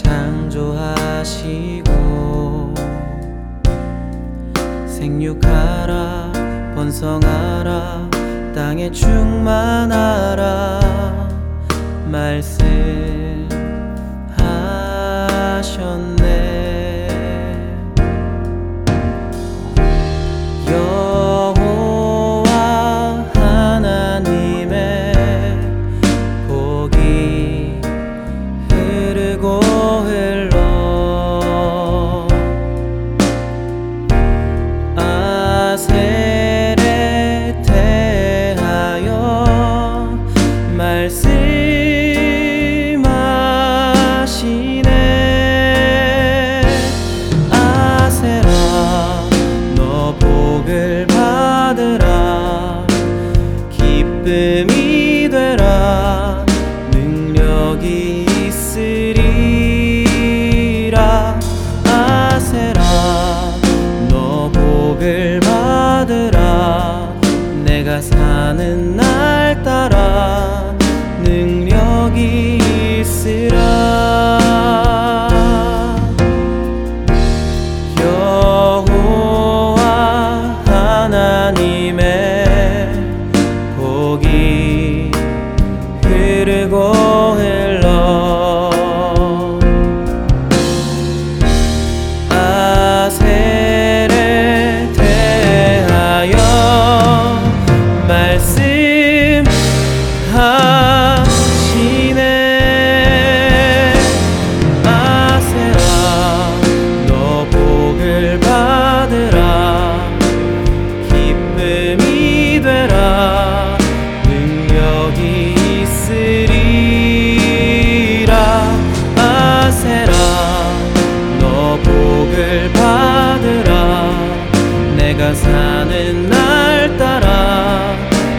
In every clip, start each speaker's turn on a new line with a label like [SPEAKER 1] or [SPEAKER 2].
[SPEAKER 1] 창조하시고 생육하라 번성하라 땅에 충만하라 말씀하셨네. 여호와 하나님의 복이 흐르고 흘러 아셀에 대하여 말씀하시네. 아셀아 너 복을 받으라 기쁨이 되라 능력이 있으리라. 아셀아 너 복을 받으라 내가 사는 날 따라 능력이 있으라. 여호와 하나님의 복이 흐르고 흘러 아셀에 대하여 말씀하시네. 아셀아 너 복을 받으라 기쁨이 되라 능력이 있으리라. 아셀아 너 복을 받으라 내가 사는 날 따라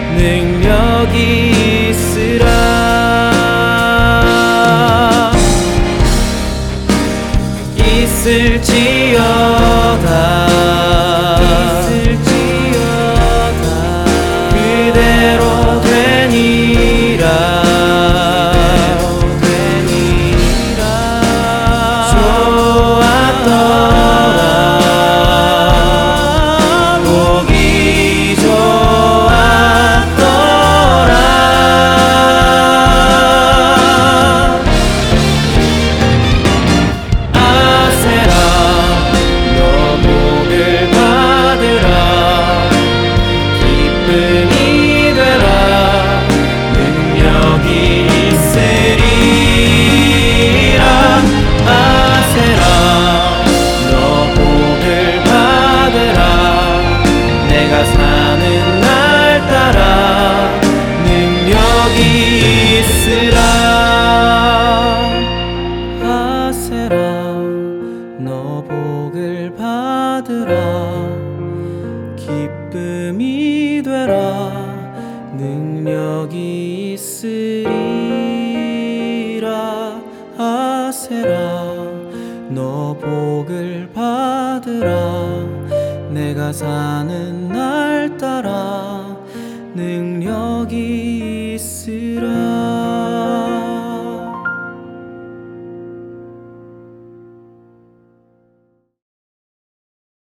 [SPEAKER 1] 능력이 있으라. 있을지어다 그대로 되니라. 좋았더라 복이 좋았더라. 아셀아 너 복을 받으라 기쁨이 되라 능력이 있으리라. 아셀아 너 복을 받으라 내가 사는 날 따라 능력이 있으라. 아셀아 너 복을 받으라 기쁨이 되라 능력이 있으리라. 아셀아 너 복을 받으라 내가 사는 날 따라 능력이 있으라.